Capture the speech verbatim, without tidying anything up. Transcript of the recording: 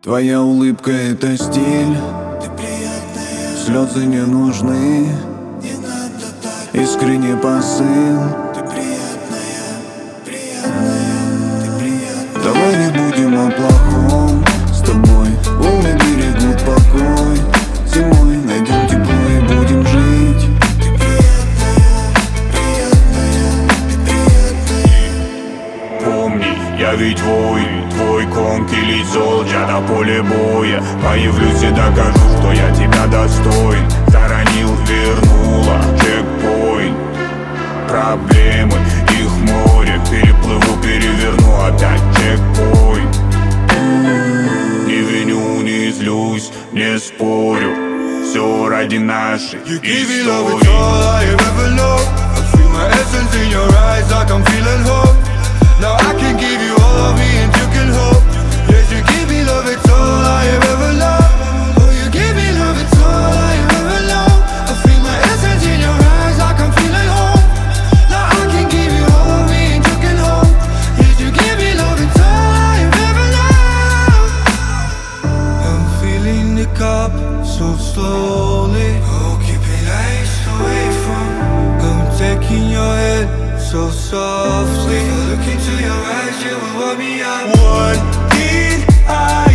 Твоя улыбка — это стиль, Ты приятная, слезы не нужны, не надо так. искренний посыл. Ты приятная, приятная, ты приятная. Давай не будем о плохом с тобой. Волны берегут покой. Зимой найдем тепло и будем жить. Ты приятная, приятная, ты приятная. Помни, я ведь воин, твой конг или солджа на поле боя. Появлюсь и докажу, что я тебя достоин. Заронил, вернула, чекпоинт. Проблемы, их море. Переплыву, переверну, опять чекпоинт. Не виню, не злюсь, не спорю. Все ради нашей You give me love, it's истории. all I have ever loved. I feel my essence in your eyes, I can feel and hope. Now I can give you all of me and you can hope. Yes, you give me love, it's all I have ever loved. Oh, you give me love, it's all I have ever loved. I feel my essence in your eyes, I can feel and hope. Now I can give you all of me and you can hope. Yes, you give me love, it's all I have ever loved. I'm filling the cup so slowly. Oh, keep it nice away from. I'm taking your head so softly. If I look into your eyes, you will warm me up. What did I